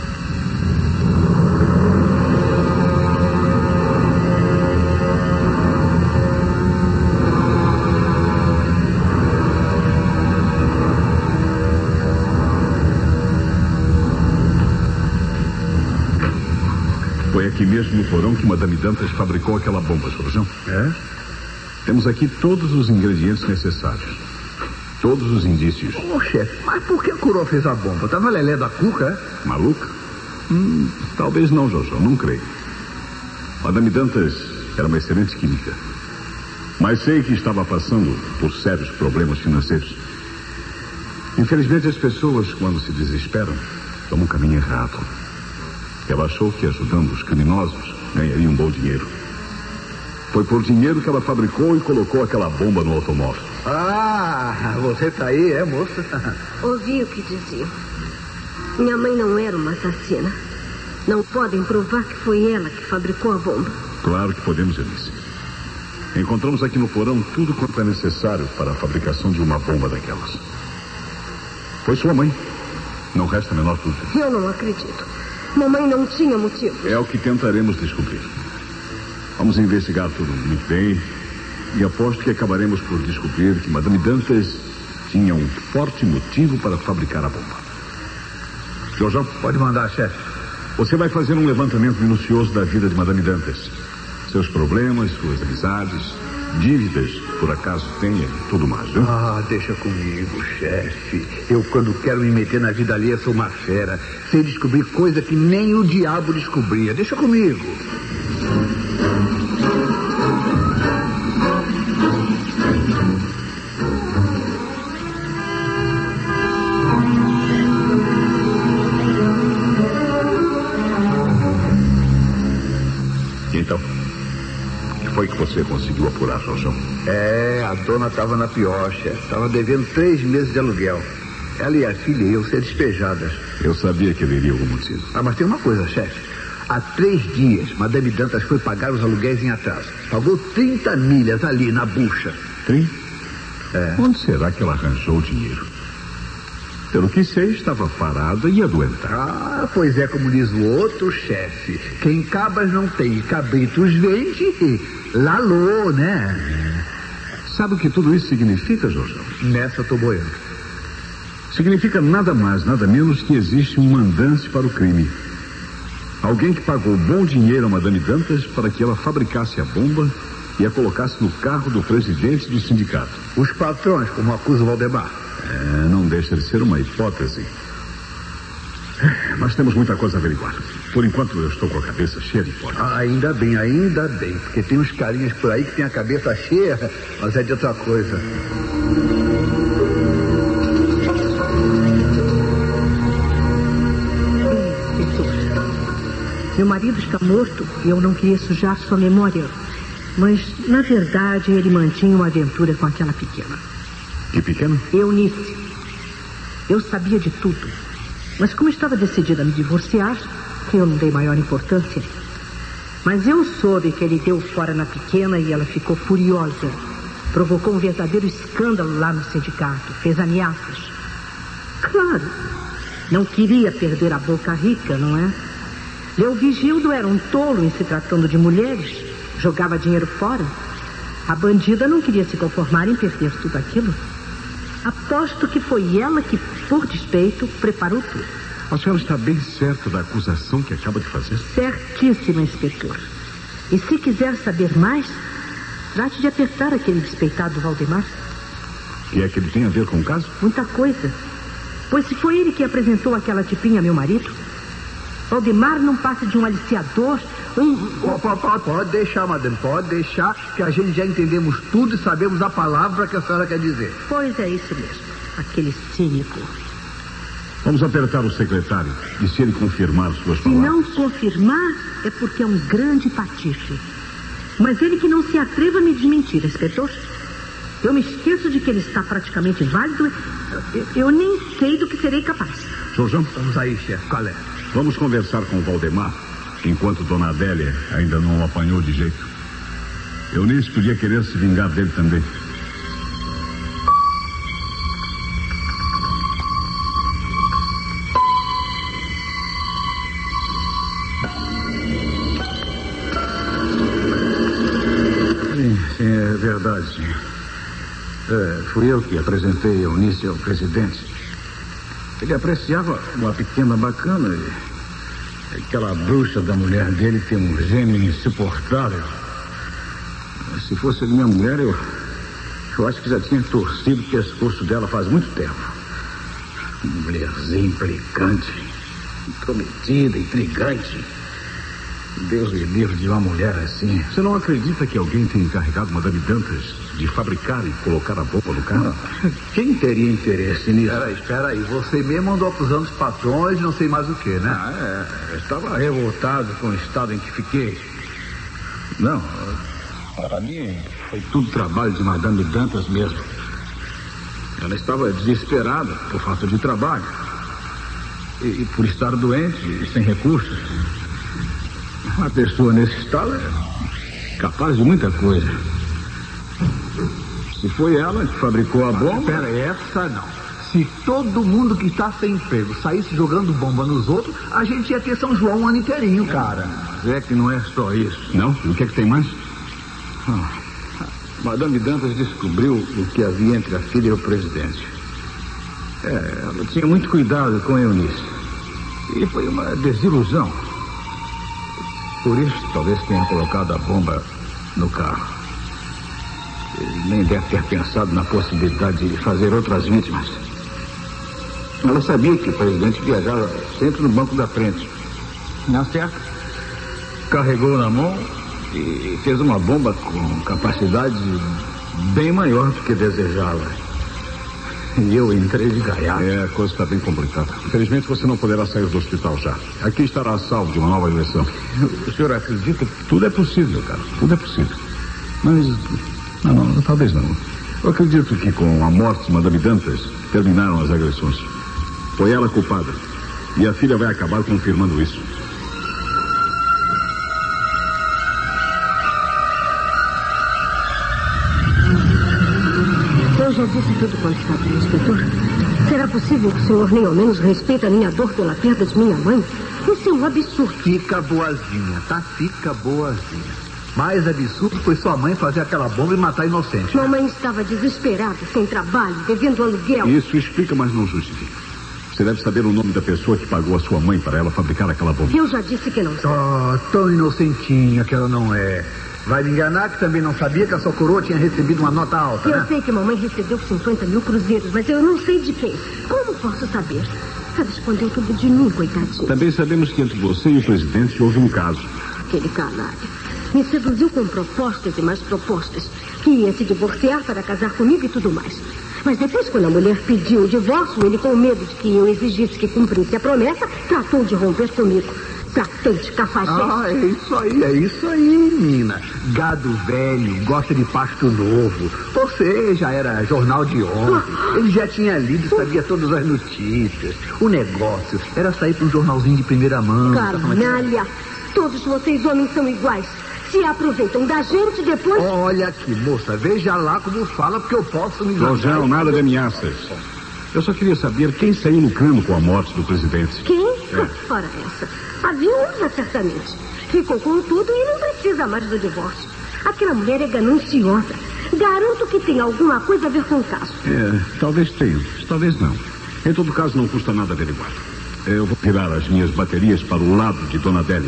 Foi aqui mesmo no porão que Madame Dantas fabricou aquela bomba, Jorjão. É? Temos aqui todos os ingredientes necessários. Todos os indícios. Ô, chefe, mas por que a coroa fez a bomba? Tava lelé da cuca, é? Maluca? Hum, talvez não, Jorjão, não creio. Madame Dantas era uma excelente química. Mas sei que estava passando por sérios problemas financeiros. Infelizmente, as pessoas, quando se desesperam, tomam um caminho errado. Ela achou que ajudando os criminosos ganharia um bom dinheiro. Foi por dinheiro que ela fabricou e colocou aquela bomba no automóvel. Ah, você tá aí, é, moça? Ouvi o que diziam. Minha mãe não era uma assassina. Não podem provar que foi ela que fabricou a bomba. Claro que podemos, Eunice. Encontramos aqui no porão tudo quanto é necessário para a fabricação de uma bomba daquelas. Foi sua mãe. Não resta a menor dúvida. Eu não acredito. Mamãe não tinha motivo. É o que tentaremos descobrir. Vamos investigar tudo muito bem. E aposto que acabaremos por descobrir que Madame Dantas tinha um forte motivo para fabricar a bomba. Jorjão, Pode mandar, chefe. você vai fazer um levantamento minucioso da vida de Madame Dantas. Seus problemas, suas amizades, dívidas, por acaso tenha e tudo mais, viu? Ah, deixa comigo, chefe. Eu, quando quero me meter na vida alheia, sou uma fera. Sei descobrir coisa que nem o diabo descobria. Deixa comigo. Então, o que foi que você conseguiu apurar, Jorjão? É, a dona estava na pior, chefe. Estava devendo três meses de aluguel. Ela e a filha iam ser despejadas. Eu sabia que haveria algum motivo. Ah, mas tem uma coisa, chefe. Há três dias, Madame Dantas foi pagar os aluguéis em atraso. Pagou trinta milhas ali na bucha. Tem? É. Onde será que ela arranjou o dinheiro? Pelo que sei, estava parada e adoentada. Ah, pois é, como diz o outro chefe. Quem cabras não tem, cabritos vende, lalô, né? Sabe o que tudo isso significa, Jorjão? Nessa eu tô boiando. Significa nada mais, nada menos que existe um mandante para o crime. Alguém que pagou bom dinheiro a Madame Dantas para que ela fabricasse a bomba e a colocasse no carro do presidente do sindicato. Os patrões, como acusa o Valdemar. É, não deixa de ser uma hipótese. Mas temos muita coisa a averiguar. Por enquanto eu estou com a cabeça cheia de hipóteses. Ah, ainda bem, ainda bem. Porque tem uns carinhas por aí que tem a cabeça cheia, mas é de outra coisa. Meu marido está morto e eu não queria sujar sua memória. Mas, na verdade, ele mantinha uma aventura com aquela pequena. Que pequena? Eunice. Eu sabia de tudo. Mas como estava decidida a me divorciar, eu não dei maior importância. Mas eu soube que ele deu fora na pequena e ela ficou furiosa. Provocou um verdadeiro escândalo lá no sindicato. Fez ameaças. Claro, não queria perder a boca rica, não é? Leovigildo era um tolo em se tratando de mulheres. Jogava dinheiro fora. A bandida não queria se conformar em perder tudo aquilo. Aposto que foi ela que, por despeito, preparou tudo. A senhora está bem certa da acusação que acaba de fazer? Certíssima, inspetor. E se quiser saber mais, trate de apertar aquele despeitado Valdemar. O que é que ele tem a ver com o caso? Muita coisa. Pois se foi ele que apresentou aquela tipinha a meu marido, Valdemar não passa de um aliciador, um... Pode, pode, pode deixar, madame, pode deixar, que a gente já entendemos tudo e sabemos a palavra que a senhora quer dizer. Pois é isso mesmo, aquele cínico. Vamos apertar o secretário e se ele confirmar suas Se palavras... não confirmar, é porque é um grande patife. Mas ele que não se atreva a me desmentir, inspetor. Eu me esqueço de que ele está praticamente válido. Eu, eu nem sei do que serei capaz. Jorjão? Vamos aí, chefe, qual é? Vamos conversar com o Valdemar, enquanto Dona Adélia ainda não o apanhou de jeito. Eunice podia querer se vingar dele também. Sim, sim, é verdade, sim. É, fui eu que apresentei a Eunice ao presidente. Ele apreciava uma pequena bacana e aquela bruxa da mulher dele tem um gênio insuportável. Se fosse minha mulher, eu, eu acho que já tinha torcido o pescoço dela faz muito tempo. Uma mulherzinha implicante, intrometida, intrigante. Deus me livre de uma mulher assim. Você não acredita que alguém tenha encarregado Madame Dantas de fabricar e colocar a bomba no carro? Quem teria interesse nisso? Espera aí, espera aí. Você mesmo andou acusando os patrões, não sei mais o que, né? Ah, é. Eu estava revoltado com o estado em que fiquei. Não, para mim foi tudo trabalho de Madame Dantas mesmo. Ela estava desesperada por falta de trabalho. E, e por estar doente e sem recursos. Uma pessoa nesse estado é capaz de muita coisa. Se foi ela que fabricou a bomba... Espera, essa não. Se todo mundo que está sem emprego saísse jogando bomba nos outros, a gente ia ter São João um ano inteirinho, cara. Mas é que não é só isso. Não? O que é que tem mais? Ah, Madame Dantas descobriu o que havia entre a filha e o presidente. É, ela tinha muito cuidado com a Eunice. E foi uma desilusão. Por isso, talvez tenha colocado a bomba no carro. Ele nem deve ter pensado na possibilidade de fazer outras vítimas. Ela sabia que o presidente viajava sempre no banco da frente. Na certa, carregou na mão e fez uma bomba com capacidade bem maior do que desejava. E eu entrei de gaiato. É, a coisa está bem complicada. Infelizmente você não poderá sair do hospital já. Aqui estará a salvo de uma nova eleição. O senhor acredita? Tudo é possível, cara. Tudo é possível. Mas, não, não, talvez não. Eu acredito que com a morte de Madame Dantas terminaram as agressões. Foi ela culpada. E a filha vai acabar confirmando isso. já disse tudo quanto sabia, inspetor. Será possível que o senhor nem ao menos respeite a minha dor pela perda de minha mãe? Isso é um absurdo. Fica boazinha, tá? Fica boazinha. Mais absurdo foi sua mãe fazer aquela bomba e matar inocente. Mamãe estava desesperada, sem trabalho, devendo aluguel. Isso explica, mas não justifica. Você deve saber o nome da pessoa que pagou a sua mãe para ela fabricar aquela bomba. Eu já disse que não sei. Oh, tão inocentinha que ela não é. Vai me enganar que também não sabia que a sua coroa tinha recebido uma nota alta, Eu né? sei que mamãe recebeu cinquenta mil cruzeiros, mas eu não sei de quem. Como posso saber? Ela escondeu tudo de mim, coitadinha. Também sabemos que entre você e o presidente houve um caso. Aquele canalha me seduziu com propostas e mais propostas. Que ia se divorciar para casar comigo e tudo mais. Mas depois, quando a mulher pediu o divórcio, ele, com medo de que eu exigisse que cumprisse a promessa, tratou de romper comigo. Tratante, cafajeste. Ah, é isso aí, é isso aí, menina. Gado velho, gosta de pasto novo. Você já era jornal de ontem. Ele já tinha lido e sabia todas as notícias. O negócio era sair para um jornalzinho de primeira mão. Canalha, todos vocês homens são iguais. Se aproveitam da gente depois... Olha aqui, moça, veja lá como fala, porque eu posso me... Rogel, nada de ameaças. Eu só queria saber quem saiu no cano com a morte do presidente. Quem? É. Ora essa. A viúva, certamente. Ficou com tudo e não precisa mais do divórcio. Aquela mulher é gananciosa. Garanto que tem alguma coisa a ver com o caso. É, talvez tenha, talvez não. Em todo caso, não custa nada averiguar. Eu vou virar as minhas baterias para o lado de Dona Adélia.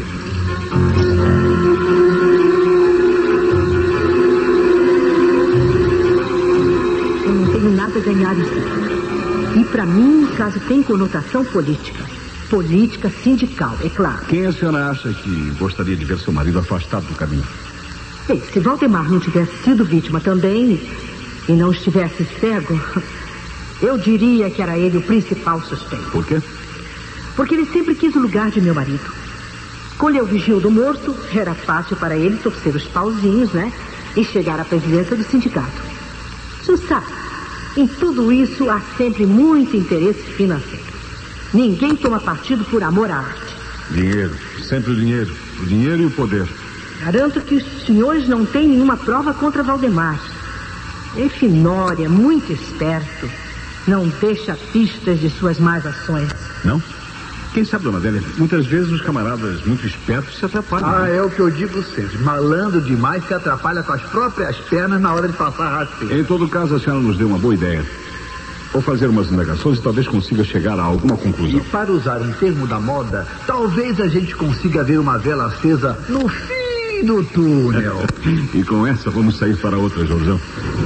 Eu não tenho nada a ganhar isso. E para mim, o caso tem conotação política. Política sindical, é claro. Quem a senhora acha que gostaria de ver seu marido afastado do caminho? Bem, se Valdemar não tivesse sido vítima também e não estivesse cego, eu diria que era ele o principal suspeito. Por quê? Porque ele sempre quis o lugar de meu marido. Colher o vigil do morto, era fácil para ele torcer os pauzinhos, né? E chegar à presidência do sindicato. Você sabe, em tudo isso há sempre muito interesse financeiro. Ninguém toma partido por amor à arte. Dinheiro, sempre o dinheiro. O dinheiro e o poder. Garanto que os senhores não têm nenhuma prova contra Valdemar. É finória, muito esperto. Não deixa pistas de suas más ações. Não? Quem sabe, Dona Adélia, muitas vezes os camaradas muito espertos se atrapalham. Ah, é o que eu digo sempre. Malandro demais se atrapalha com as próprias pernas na hora de passar rasteiro. Em todo caso, a senhora nos deu uma boa ideia. Vou fazer umas indagações e talvez consiga chegar a alguma conclusão. E para usar um termo da moda, talvez a gente consiga ver uma vela acesa no fim do túnel. E com essa vamos sair para outra, Jorjão.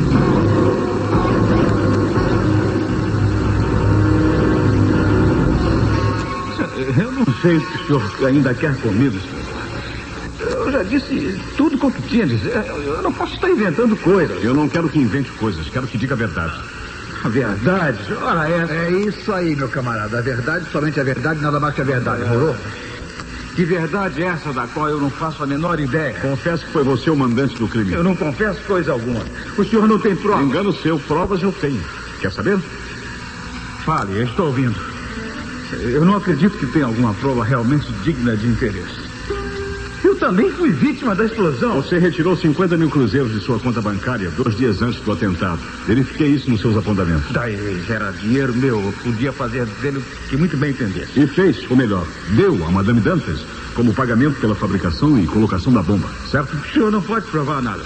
Eu não sei o que o senhor ainda quer comigo, senhor. Eu já disse tudo quanto tinha a dizer. Eu não posso estar inventando coisas. Eu não quero que invente coisas, quero que diga a verdade. A verdade? Ora, é... É isso aí, meu camarada. A verdade, somente a verdade, nada mais que a verdade. Morou? Que verdade é essa da qual eu não faço a menor ideia? Confesso que foi você o mandante do crime. Eu não confesso coisa alguma. O senhor não tem prova. Engano seu, provas eu tenho. Quer saber? Fale, eu estou ouvindo. Eu não acredito que tenha alguma prova realmente digna de interesse. Eu também fui vítima da explosão. Você retirou cinquenta mil cruzeiros de sua conta bancária dois dias antes do atentado. Verifiquei isso nos seus apontamentos. Daí era dinheiro meu. Eu podia fazer dele o que muito bem entendesse. E fez, ou melhor, deu a Madame Dantas como pagamento pela fabricação e colocação da bomba, certo? O senhor não pode provar nada.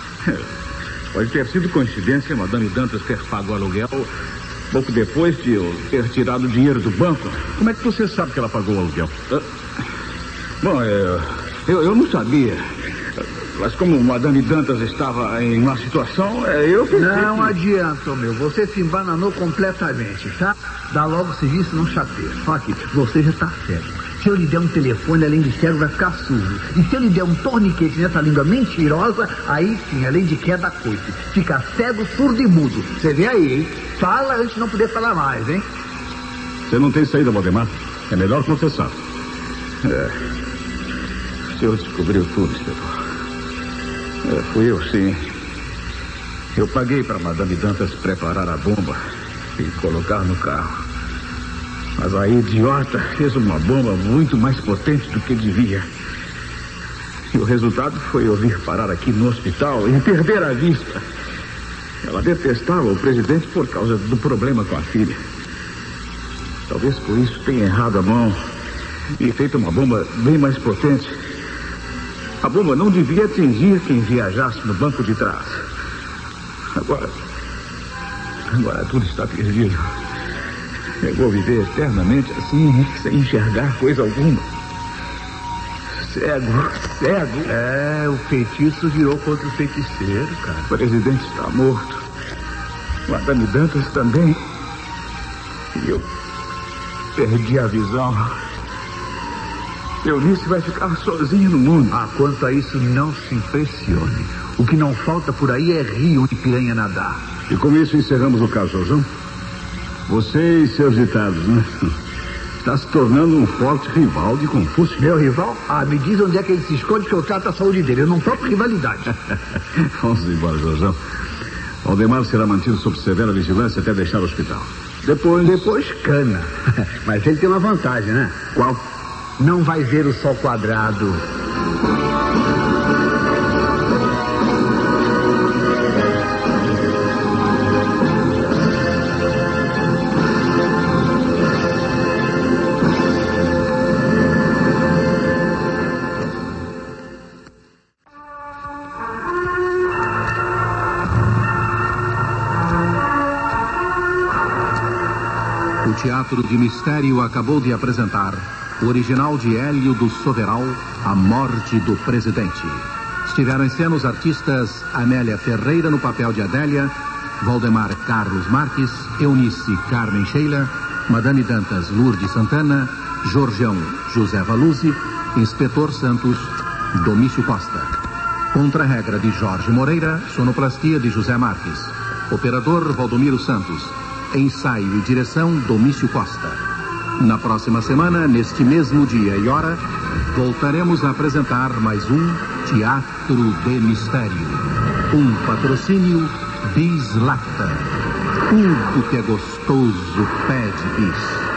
Pode ter sido coincidência Madame Dantas ter pago o aluguel pouco depois de eu ter tirado o dinheiro do banco. Como é que você sabe que ela pagou o aluguel? Ah, bom, eu, eu, eu não sabia. Mas como Madame Dantas estava em uma situação, eu pensei Não que... adianta, meu. Você se embananou completamente, tá? Dá logo serviço, não chateia. Só que você já tá cego. Se eu lhe der um telefone, além de cego, vai ficar surdo. E se eu lhe der um torniquete nessa língua mentirosa, aí sim, além de queda, coice. Fica cego, surdo e mudo. Você vê aí, hein? Fala antes de não poder falar mais, hein? Você não tem saída, Valdemar? É melhor confessar. É. O senhor descobriu tudo, inspetor. É, fui eu, sim. Eu paguei para Madame Dantas preparar a bomba e colocar no carro. Mas a idiota fez uma bomba muito mais potente do que devia. E o resultado foi eu vir parar aqui no hospital e perder a vista. Ela detestava o presidente por causa do problema com a filha. Talvez por isso tenha errado a mão e feito uma bomba bem mais potente. A bomba não devia atingir quem viajasse no banco de trás. Agora, agora tudo está perdido. Eu vou viver eternamente assim, sem enxergar coisa alguma. Cego, cego. É, o feitiço virou contra o feiticeiro, cara. O presidente está morto. Madame Dantas também. E eu perdi a visão. Eunice vai ficar sozinha no mundo. Ah, quanto a isso, não se impressione. O que não falta por aí é rio onde piranha nadar. E com isso encerramos o caso, Jorjão. Você e seus ditados, né? Está se tornando um forte rival de Confúcio. Meu rival? Ah, me diz onde é que ele se esconde que eu trato a saúde dele. Eu não topo rivalidade. Vamos embora, Jorjão. Valdemar será mantido sob severa vigilância até deixar o hospital. Depois... Depois cana. Mas ele tem uma vantagem, né? Qual? Não vai ver o sol quadrado. O Teatro de Mistério acabou de apresentar o original de Hélio do Soveral, A Morte do Presidente. Estiveram em cena os artistas Amélia Ferreira no papel de Adélia, Valdemar Carlos Marques, Eunice Carmen Sheila, Madame Dantas Lourdes Santana, Jorjão José Valuzzi, Inspetor Santos Domício Costa. Contra-regra de Jorge Moreira, sonoplastia de José Marques. Operador Valdomiro Santos. Ensaio e direção Domício Costa. Na próxima semana, neste mesmo dia e hora, voltaremos a apresentar mais um Teatro de Mistério. Um patrocínio Bis Lacta. Tudo que é gostoso pede bis.